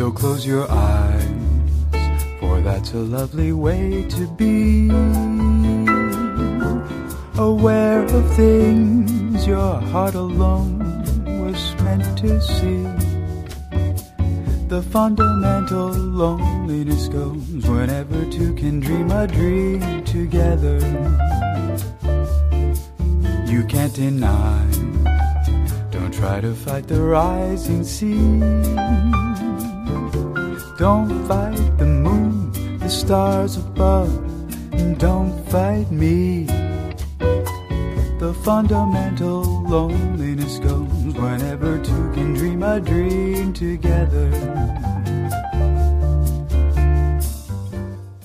So close your eyes, for that's a lovely way to be. Aware of things your heart alone was meant to see. The fundamental loneliness goes whenever two can dream a dream together. You can't deny, don't try to fight the rising sea. Don't fight the moon, the stars above, and don't fight me. The fundamental loneliness goes whenever two can dream a dream together.